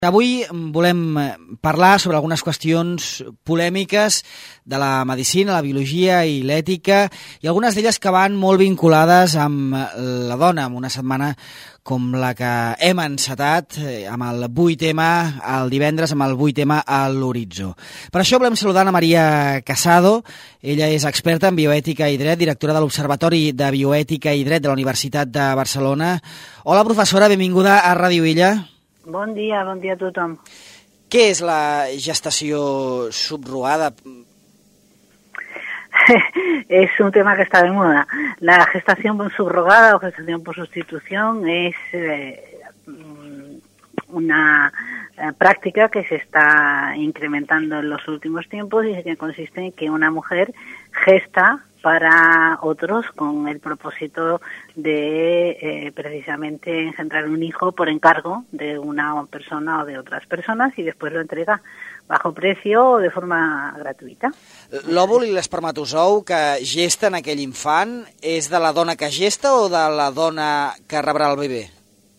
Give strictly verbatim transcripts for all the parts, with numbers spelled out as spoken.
Avui volem parlar sobre algunes qüestions polèmiques de la medicina, la biologia i l'ètica, i algunes d'elles que van molt vinculades amb la dona, amb una setmana com la que hem encetat, amb el vuit ema el divendres, amb el vuit ema a l'horitzó. Per això volem saludar Ana Maria Casado. Ella és experta en bioètica i dret, directora de l'Observatori de Bioètica i Dret de la Universitat de Barcelona. Hola, professora, benvinguda a Ràdio Illa. Bon dia, bon dia a tothom. Què és la gestació subrogada? Es un tema que está de moda. La gestación subrogada o gestación por sustitución es eh, una eh, práctica que se está incrementando en los últimos tiempos y que consiste en que una mujer gesta para otros con el propósito de eh, precisamente engendrar un hijo por encargo de una persona o de otras personas y después lo entrega bajo precio o de forma gratuïta. L'òvul i l'espermatozou que gesten aquell infant és de la dona que gesta o de la dona que rebrà el bebè?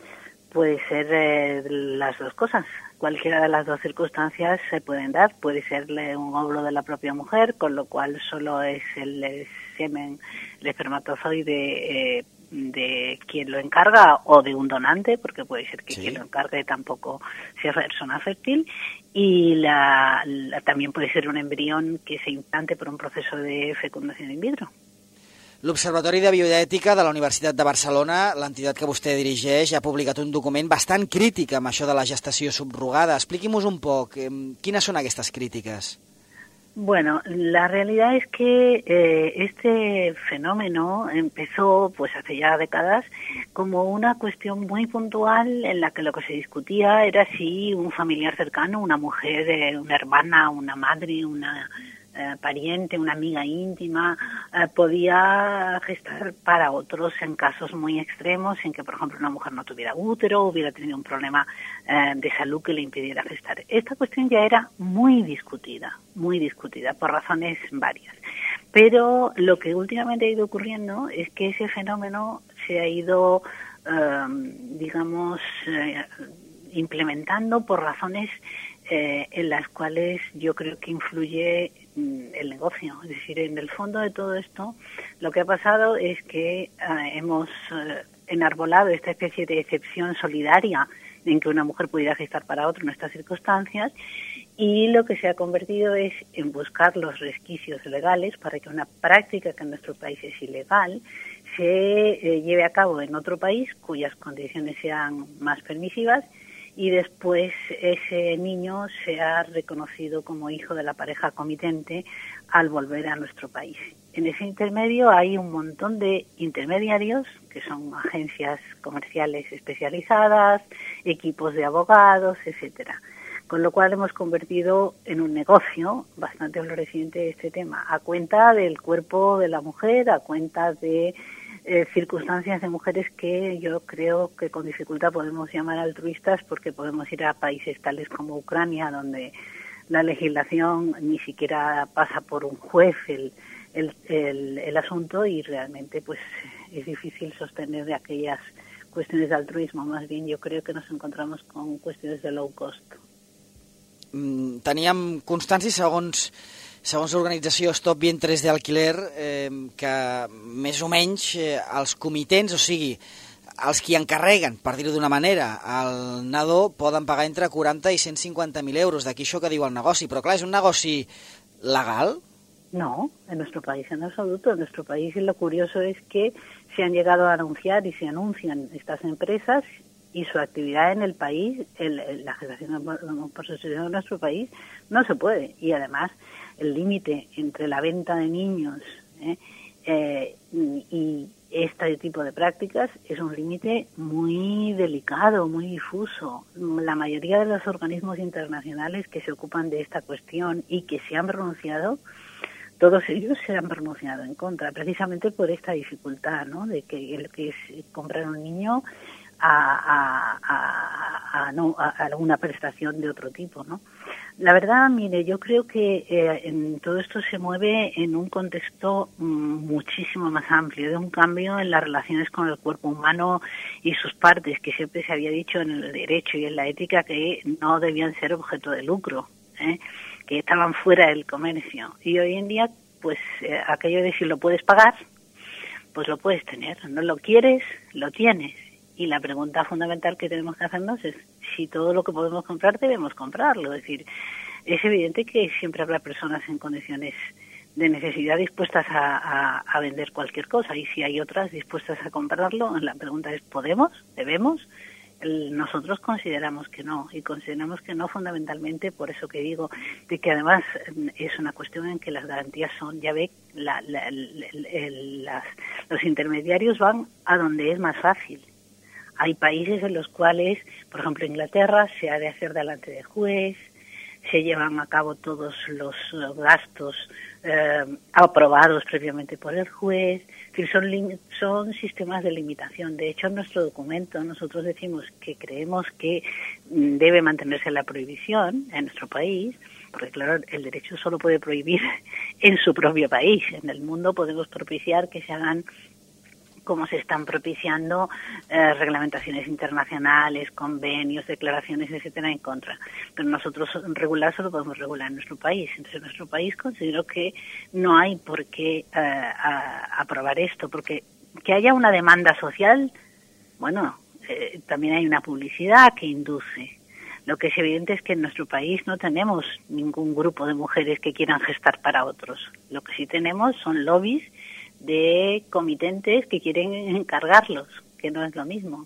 Puede ser eh, las dos cosas. Cualquiera de las dos circunstancias se pueden dar. Puede ser un óvulo de la propia mujer, con lo cual solo es el semen, el espermatozoide eh, de quien lo encarga o de un donante, porque puede ser que sí, quien lo encargue tampoco sea persona fértil. Y la, la, también puede ser un embrión que se implante por un proceso de fecundación in vitro. L'Observatori de Bioètica de la Universitat de Barcelona, l'entitat que vostè dirigeix, ha publicat un document bastant crític amb això de la gestació subrogada. Expliqui'm-nos un poc, quines són aquestes crítiques? Bueno, la realidad es que eh, este fenómeno empezó pues hace ya décadas como una cuestión muy puntual en la que lo que se discutía era si un familiar cercano, una mujer, eh, una hermana, una madre, una Eh, pariente, una amiga íntima, eh, podía gestar para otros en casos muy extremos, en que, por ejemplo, una mujer no tuviera útero, hubiera tenido un problema eh, de salud que le impidiera gestar. Esta cuestión ya era muy discutida, muy discutida, por razones varias. Pero lo que últimamente ha ido ocurriendo es que ese fenómeno se ha ido, eh, digamos, eh, implementando por razones eh, en las cuales yo creo que influye el negocio. Es decir, en el fondo de todo esto, lo que ha pasado es que eh, hemos eh, enarbolado esta especie de excepción solidaria en que una mujer pudiera gestar para otro en estas circunstancias, y lo que se ha convertido es en buscar los resquicios legales para que una práctica que en nuestro país es ilegal se eh, lleve a cabo en otro país cuyas condiciones sean más permisivas, y después ese niño sea reconocido como hijo de la pareja comitente al volver a nuestro país. En ese intermedio hay un montón de intermediarios, que son agencias comerciales especializadas, equipos de abogados, etcétera. Con lo cual hemos convertido en un negocio bastante floreciente este tema, a cuenta del cuerpo de la mujer, a cuenta de Eh, circunstancias de mujeres que yo creo que con dificultad podemos llamar altruistas, porque podemos ir a países tales como Ucrania, donde la legislación ni siquiera pasa por un juez el, el, el, el asunto, y realmente pues es difícil sostener de aquellas cuestiones de altruismo. Más bien yo creo que nos encontramos con cuestiones de low cost. Mm, teníem constància, segons Segons l'organització Stop Vientres de Alquiler, eh, que més o menys eh, els comitents, o sigui, els qui encarreguen, per dir-ho d'una manera, el nadó poden pagar entre quaranta i cent cinquanta mil euros. D'aquí això que diu el negoci. Però clar, ¿és un negoci legal? No, en nuestro país en absoluto. En nuestro país lo curioso es que se han llegado a anunciar y se anuncian estas empresas, y su actividad en el país, el, el, la gestación por sustitución en nuestro país, no se puede. Y además, el límite entre la venta de niños ¿eh? Eh, y este tipo de prácticas es un límite muy delicado, muy difuso. La mayoría de los organismos internacionales que se ocupan de esta cuestión y que se han pronunciado, todos ellos se han pronunciado en contra, precisamente por esta dificultad, ¿no? De que el que es comprar un niño a, a, a, a, no, a alguna prestación de otro tipo, ¿no? La verdad, mire, yo creo que eh, en todo esto se mueve en un contexto mm, muchísimo más amplio, de un cambio en las relaciones con el cuerpo humano y sus partes, que siempre se había dicho en el derecho y en la ética que no debían ser objeto de lucro, ¿eh? que estaban fuera del comercio. Y hoy en día, pues eh, aquello de si lo puedes pagar, pues lo puedes tener. No lo quieres, lo tienes. Y la pregunta fundamental que tenemos que hacernos es si todo lo que podemos comprar debemos comprarlo. Es decir, es evidente que siempre habrá personas en condiciones de necesidad dispuestas a, a, a vender cualquier cosa, y si hay otras dispuestas a comprarlo, la pregunta es ¿podemos? ¿Debemos? El, nosotros consideramos que no, y consideramos que no fundamentalmente por eso que digo, de que además es una cuestión en que las garantías son, ya ve, la, la, el, el, las, los intermediarios van a donde es más fácil. Hay países en los cuales, por ejemplo, Inglaterra, se ha de hacer delante de juez, se llevan a cabo todos los gastos eh, aprobados previamente por el juez. Es decir, son, son sistemas de limitación. De hecho, en nuestro documento nosotros decimos que creemos que debe mantenerse la prohibición en nuestro país, porque claro, el derecho solo puede prohibir en su propio país. En el mundo podemos propiciar que se hagan, como se están propiciando eh, reglamentaciones internacionales, convenios, declaraciones, etcétera, en contra. Pero nosotros regular solo podemos regular en nuestro país. Entonces, en nuestro país considero que no hay por qué eh, a, aprobar esto, porque que haya una demanda social, bueno, eh, también hay una publicidad que induce. Lo que es evidente es que en nuestro país no tenemos ningún grupo de mujeres que quieran gestar para otros. Lo que sí tenemos son lobbies de comitentes que quieren encargarlos, que no és lo mismo.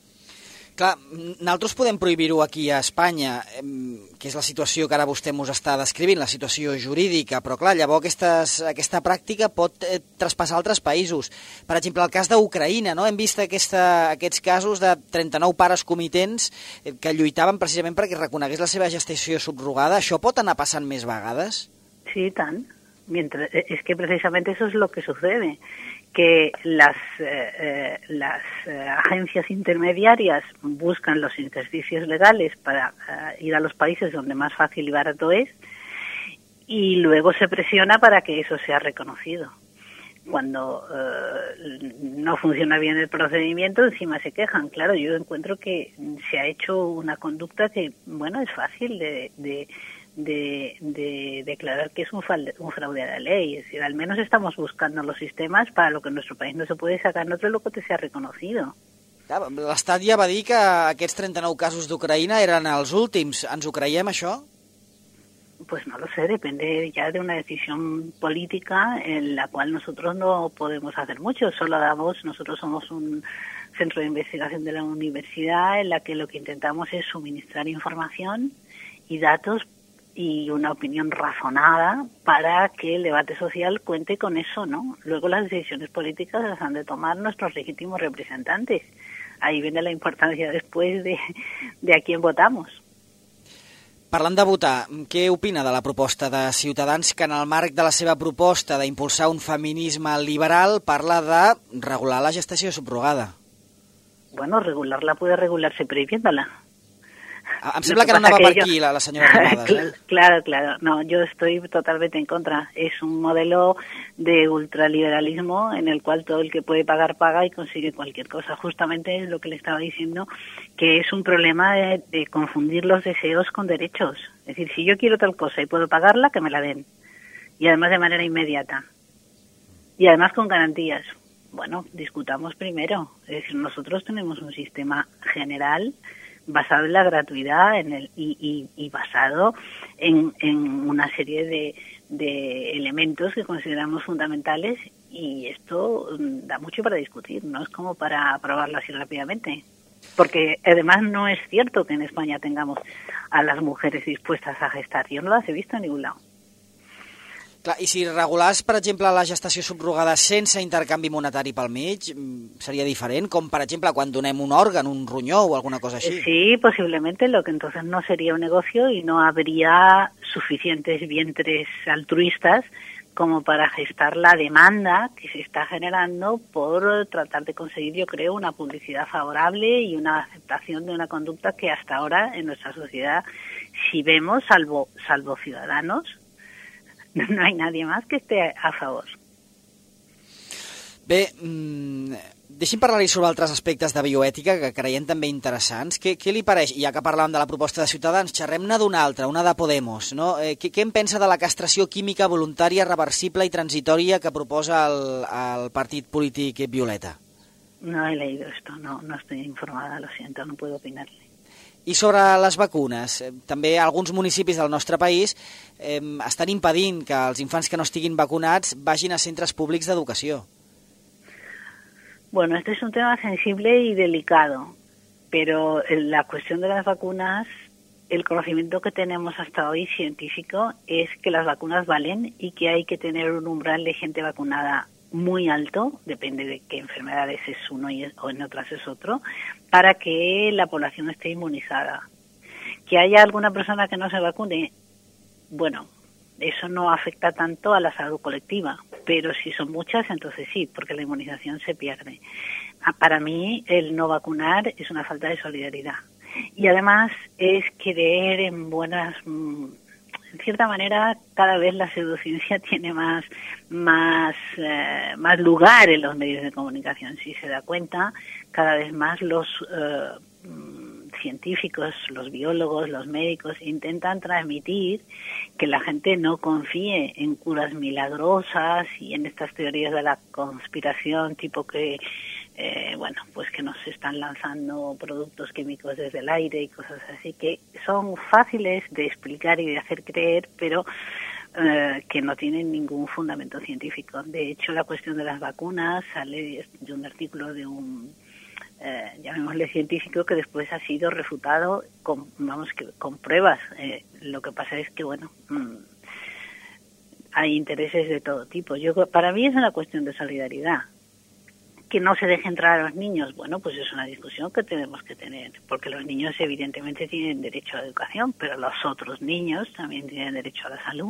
Clar, nosaltres podem prohibir-ho aquí a Espanya, que és la situació que ara vostè ens està descrivint, la situació jurídica, però clar, llavors aquestes, aquesta pràctica pot eh, traspassar altres països. Per exemple, el cas d'Ucraïna, no? Hem vist aquesta, aquests casos de trenta-nou pares comitents eh, que lluitaven precisament perquè reconegués la seva gestació subrogada. Això pot anar passant més vegades? Sí, tant. Mientras, es que precisamente eso es lo que sucede, que las, eh, eh, las eh, agencias intermediarias buscan los intersticios legales para eh, ir a los países donde más fácil y barato es, y luego se presiona para que eso sea reconocido. Cuando eh, no funciona bien el procedimiento, encima se quejan. Claro, yo encuentro que se ha hecho una conducta que, bueno, es fácil de... de De, de declarar que es un, un fraude a la ley. Es decir, al menos estamos buscando los sistemas para lo que en nuestro país no se puede sacar, en otro lo que te sea reconocido. L'Estat ja va dir que aquests trenta-nou casos d'Ucraïna eren els últims. Ens ho creiem, això? Pues no lo sé, depende ya de una decisión política en la cual nosotros no podemos hacer mucho. Solo damos, nosotros somos un centro de investigación de la universidad en la que lo que intentamos es suministrar información y datos y una opinión razonada para que el debate social cuente con eso, ¿no? Luego las decisiones políticas las han de tomar nuestros legítimos representantes. Ahí viene la importancia después de, de a quién votamos. Parlant de votar, què opina de la proposta de Ciutadans que en el marc de la seva proposta d'impulsar un feminisme liberal parla de regular la gestació subrogada? Bueno, regularla puede regularse prohibiéndola. Em sembla que no anava per aquí la, la senyora Arrimadas, ¿eh? Claro, claro. No, yo estoy totalmente en contra. Es un modelo de ultraliberalismo en el cual todo el que puede pagar, paga y consigue cualquier cosa. Justamente es lo que le estaba diciendo, que es un problema de, de confundir los deseos con derechos. Es decir, si yo quiero tal cosa y puedo pagarla, que me la den. Y además de manera inmediata. Y además con garantías. Bueno, discutamos primero. Es decir, nosotros tenemos un sistema general basado en la gratuidad en el, y, y, y basado en, en una serie de, de elementos que consideramos fundamentales, y esto da mucho para discutir, no es como para aprobarlo así rápidamente. Porque además no es cierto que en España tengamos a las mujeres dispuestas a gestar. Yo no las he visto en ningún lado. Clar, i si regulars, per exemple, la gestació subrogada sense intercanvi monetari pel mig, seria diferent, com per exemple quan donem un òrgan, un ronyó o alguna cosa així. Sí, posiblemente, lo que entonces no sería un negocio y no habría suficientes vientres altruistas como para gestar la demanda que se está generando por tratar de conseguir, yo creo, una publicidad favorable y una aceptación de una conducta que hasta ahora en nuestra sociedad, si vemos, salvo, salvo Ciudadanos, no hay nadie más que esté a favor. Bé, mmm, deixi'm parlar-hi sobre altres aspectes de bioètica que creiem també interessants. Què, què li pareix, ja que parlàvem de la proposta de Ciutadans, xerrem-ne d'una altra, una de Podemos, no? Eh, què, què en pensa de la castració química voluntària, reversible i transitòria que proposa el, el partit polític Violeta? No he leído esto, no, no estoy informada, lo siento, no puedo opinarle. I sobre les vacunes, eh, també alguns municipis del nostre país eh, estan impedint que els infants que no estiguin vacunats vagin a centres públics d'educació. Bueno, este es un tema sensible y delicado, pero la cuestión de las vacunas, el conocimiento que tenemos hasta hoy científico es que las vacunas valen y que hay que tener un umbral de gente vacunada muy alto, depende de qué enfermedades es uno y es, o en otras es otro, para que la población esté inmunizada. Que haya alguna persona que no se vacune, bueno, eso no afecta tanto a la salud colectiva, pero si son muchas, entonces sí, porque la inmunización se pierde. Para mí, el no vacunar es una falta de solidaridad. Y además es creer en buenas... En cierta manera, cada vez la pseudociencia tiene más, más, eh, más lugar en los medios de comunicación. Si se da cuenta, cada vez más los... Eh, científicos, los biólogos, los médicos intentan transmitir que la gente no confíe en curas milagrosas y en estas teorías de la conspiración tipo que eh, bueno, pues que nos están lanzando productos químicos desde el aire y cosas así que son fáciles de explicar y de hacer creer, pero eh, que no tienen ningún fundamento científico. De hecho, la cuestión de las vacunas sale de un artículo de un Eh, llamémosle científico, que después ha sido refutado con, vamos, que, con pruebas. Eh, lo que pasa es que, bueno, mmm, hay intereses de todo tipo. Yo, para mí es una cuestión de solidaridad. Que no se deje entrar a los niños, bueno, pues es una discusión que tenemos que tener, porque los niños evidentemente tienen derecho a la educación, pero los otros niños también tienen derecho a la salud.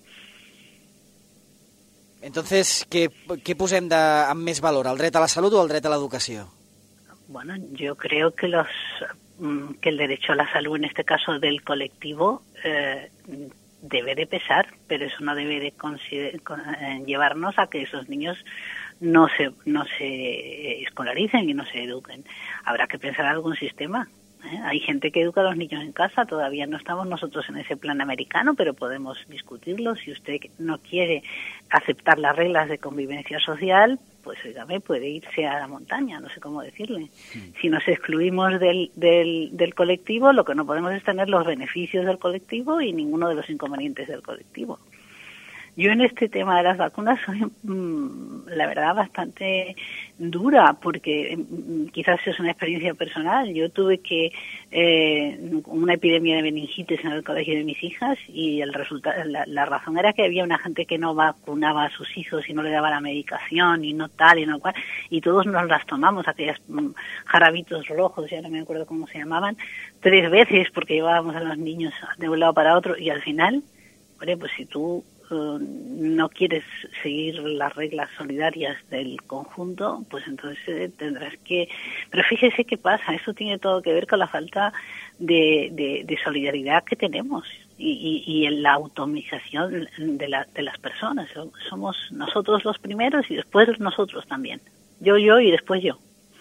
Entonces, què, què posem de, amb més valor, el dret a la salut o el dret a l'educació? Bueno, yo creo que los que el derecho a la salud, en este caso del colectivo, eh, debe de pesar, pero eso no debe de consider- llevarnos a que esos niños no se no se escolaricen y no se eduquen. Habrá que pensar algún sistema. ¿eh? Hay gente que educa a los niños en casa, todavía no estamos nosotros en ese plan americano, pero podemos discutirlo. Si usted no quiere aceptar las reglas de convivencia social, pues oígame, puede irse a la montaña, no sé cómo decirle. Sí. Si nos excluimos del, del, del colectivo, lo que no podemos es tener los beneficios del colectivo y ninguno de los inconvenientes del colectivo. Yo en este tema de las vacunas soy, mmm, la verdad, bastante dura, porque mmm, quizás es una experiencia personal. Yo tuve que eh, una epidemia de meningitis en el colegio de mis hijas y el resultado, la, la razón era que había una gente que no vacunaba a sus hijos y no le daba la medicación y no tal y no cual, y todos nos las tomamos, aquellas mmm, jarabitos rojos, ya no me acuerdo cómo se llamaban, tres veces porque llevábamos a los niños de un lado para otro y al final, bueno, pues si tú Uh, no quieres seguir las reglas solidarias del conjunto, pues entonces eh, tendrás que... Pero fíjese qué pasa, eso tiene todo que ver con la falta de, de, de solidaridad que tenemos y, y, y en la automización de, la, de las personas. Somos nosotros los primeros y después nosotros también. Yo, yo y después yo.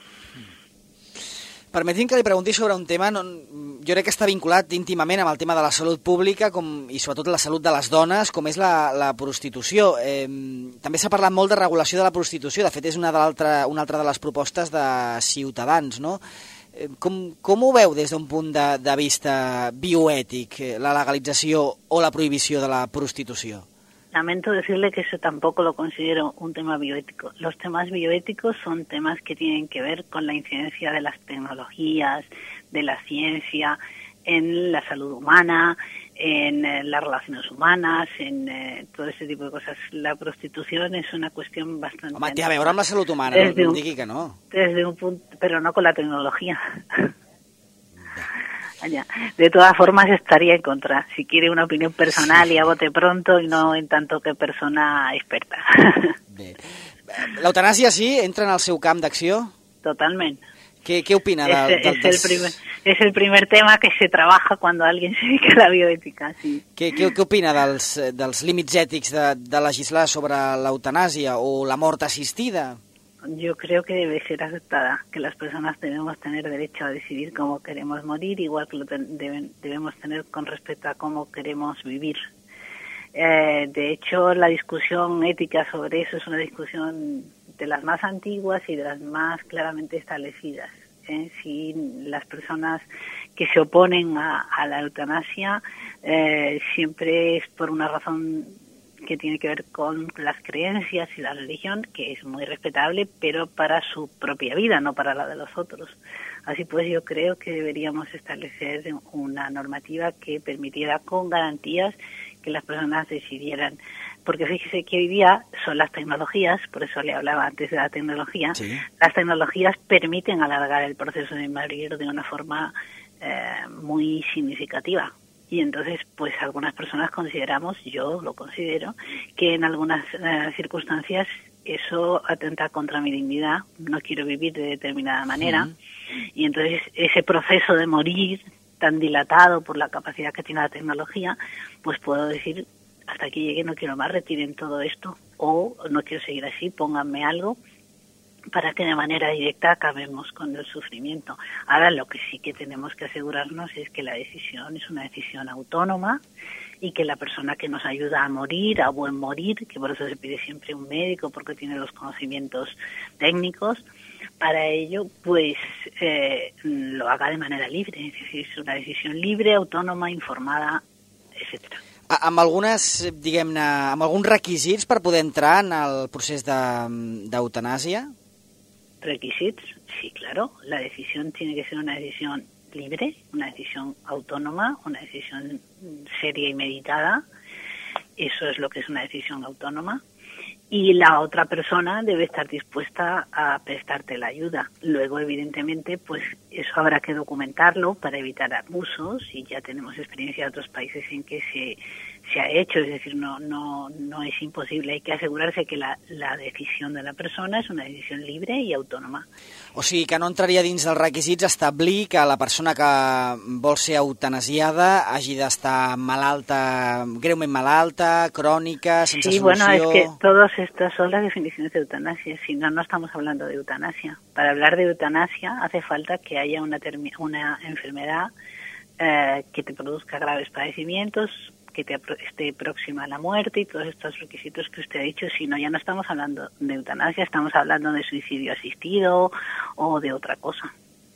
Permeti'm que li pregunti sobre un tema, no, jo crec que està vinculat íntimament amb el tema de la salut pública com, i sobretot la salut de les dones, com és la, la prostitució. Eh, també s'ha parlat molt de regulació de la prostitució, de fet és una, de una altra de les propostes de Ciutadans, no? Eh, com, com ho veu des d'un punt de, de vista bioètic, la legalització o la prohibició de la prostitució? Lamento decirle que eso tampoco lo considero un tema bioético. Los temas bioéticos son temas que tienen que ver con la incidencia de las tecnologías, de la ciencia, en la salud humana, en eh, las relaciones humanas, en eh, todo ese tipo de cosas. La prostitución es una cuestión bastante... Home, té a veure amb la salut humana, no, no digui que no. Desde un punto, pero no con la tecnología. Ya. De todas formas estaría en contra, si quiere una opinión personal sí. y a bote pronto y no en tanto que persona experta. Bé. L'eutanàsia sí? Entra en el seu camp d'acció? Totalment. ¿Qué, qué opina? Es, de, de, es, el primer, es el primer tema que se trabaja cuando alguien se dedica a la bioética, sí. ¿Qué, qué, qué opina dels, dels límits ètics de, de legislar sobre l'eutanàsia o la mort assistida? Yo creo que debe ser aceptada, que las personas debemos tener derecho a decidir cómo queremos morir, igual que lo ten, deben, debemos tener con respecto a cómo queremos vivir. Eh, de hecho, la discusión ética sobre eso es una discusión de las más antiguas y de las más claramente establecidas. ¿eh? Si las personas que se oponen a, a la eutanasia eh, siempre es por una razón que tiene que ver con las creencias y la religión, que es muy respetable, pero para su propia vida, no para la de los otros. Así pues, yo creo que deberíamos establecer una normativa que permitiera con garantías que las personas decidieran. Porque fíjese que hoy día son las tecnologías, por eso le hablaba antes de la tecnología, sí. Las tecnologías permiten alargar el proceso de morir de una forma eh, muy significativa. Y entonces, pues algunas personas consideramos, yo lo considero, que en algunas eh, circunstancias eso atenta contra mi dignidad, no quiero vivir de determinada manera, sí. Y entonces ese proceso de morir tan dilatado por la capacidad que tiene la tecnología, pues puedo decir, hasta aquí llegué, no quiero más, retiren todo esto, o no quiero seguir así, pónganme algo para que de manera directa acabemos con el sufrimiento. Ahora, lo que sí que tenemos que asegurarnos es que la decisión es una decisión autónoma y que la persona que nos ayuda a morir, a buen morir, que por eso se pide siempre un médico porque tiene los conocimientos técnicos, para ello, pues eh, lo haga de manera libre, es decir, es una decisión libre, autónoma, informada, etcétera. Amb algunes, diguem-ne, amb alguns requisits per poder entrar en el procés d'eutanàsia? Requisitos, sí, claro. La decisión tiene que ser una decisión libre, una decisión autónoma, una decisión seria y meditada. Eso es lo que es una decisión autónoma. Y la otra persona debe estar dispuesta a prestarte la ayuda. Luego, evidentemente, pues eso habrá que documentarlo para evitar abusos, y ya tenemos experiencia de otros países en que se, se ha hecho, es decir, no, no, no es imposible. Hay que asegurarse que la, la decisión de la persona és una decisió libre i autònoma. O sigui que no entraria dins dels requisits establir que la persona que vol ser eutanasiada hagi d'estar malalta, greument malalta, crònica, sense sí, solució... Bueno, es que todas estas son las definiciones de eutanasia, si no, no estamos hablando de eutanasia. Para hablar de eutanasia hace falta que haya una, una enfermedad eh, que te produzca graves padecimientos, que te esté próxima a la muerte y todos estos requisitos que usted ha dicho. Si no, ya no estamos hablando de eutanasia, estamos hablando de suicidio asistido o de otra cosa.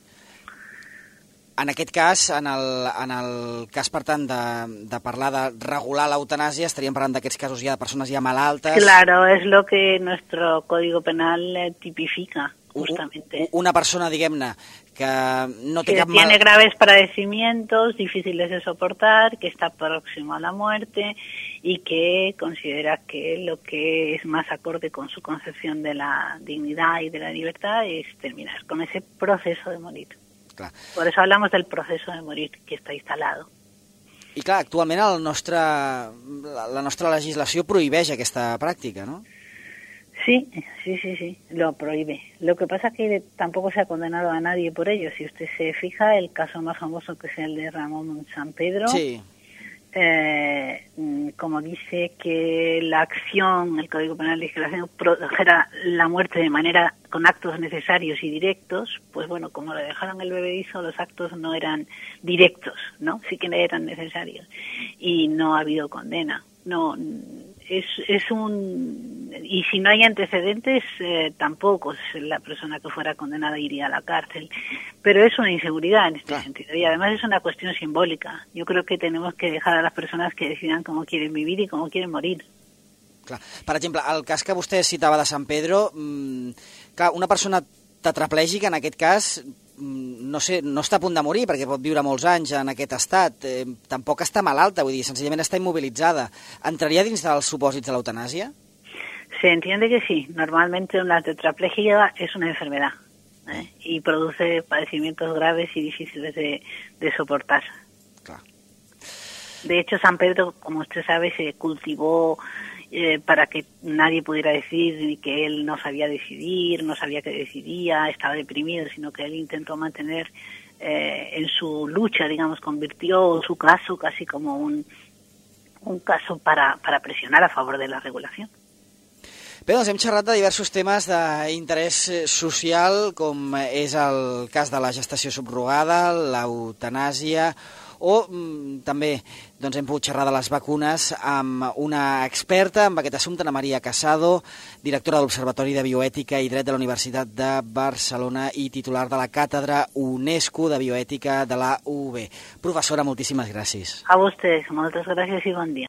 En aquest cas, en el, en el cas, per tant, de, de parlar de regular l'eutanàsia, estaríem parlant d'aquests casos ja de persones ja malaltes... Claro, es lo que nuestro Código Penal tipifica, justamente. Una persona, diguem-ne, que no té que cap mal... tiene mal... graves padecimientos difíciles de soportar, que está próximo a la muerte y que considera que lo que es más acorde con su concepción de la dignidad y de la libertad es terminar con ese proceso de morir. Clar. Por eso hablamos del proceso de morir que está instalado. I clar, actualment el nostre, la, la nostra legislació prohibeix aquesta pràctica, ¿no? Sí, sí, sí, sí, lo prohíbe. Lo que pasa es que tampoco se ha condenado a nadie por ello. Si usted se fija, el caso más famoso que es el de Ramón Sampedro, sí. eh, como dice que la acción, el Código Penal dice que la acción produjera la muerte de manera con actos necesarios y directos, pues bueno, como lo dejaron el bebedizo, los actos no eran directos, ¿no? Sí que eran necesarios. Y no ha habido condena. No, es, es un... Y si no hay antecedentes, eh, tampoco la persona que fuera condenada iría a la cárcel. Pero es una inseguridad en este ah. sentido. Y además es una cuestión simbólica. Yo creo que tenemos que dejar a las personas que decidan cómo quieren vivir y cómo quieren morir. Clar. Per exemple, el cas que vostè citava de Sant Pedro, mmm, clar, una persona tetraplègica, en aquest cas, no sé, no està a punt de morir perquè pot viure molts anys en aquest estat, eh, tampoc està malalta, vull dir, senzillament està immobilitzada. Entraria dins dels supòsits de l'eutanàsia? Se entiende que sí. Normalmente una tetraplegia es una enfermedad. ¿eh? Y produce padecimientos graves y difíciles de, de soportar. Claro. De hecho, San Pedro, como usted sabe, se cultivó eh, para que nadie pudiera decir ni que él no sabía decidir, no sabía qué decidía, estaba deprimido, sino que él intentó mantener eh, en su lucha, digamos, convirtió su caso casi como un, un caso para, para presionar a favor de la regulación. Bé, doncs hem xerrat de diversos temes d'interès social, com és el cas de la gestació subrogada, l'eutanàsia, o mm, també doncs, hem pogut xerrar de les vacunes amb una experta en aquest assumpte, Ana Maria Casado, directora de l'Observatori de Bioètica i Dret de la Universitat de Barcelona i titular de la Càtedra UNESCO de Bioètica de la U U B. Professora, moltíssimes gràcies. A vostès, moltes gràcies i bon dia.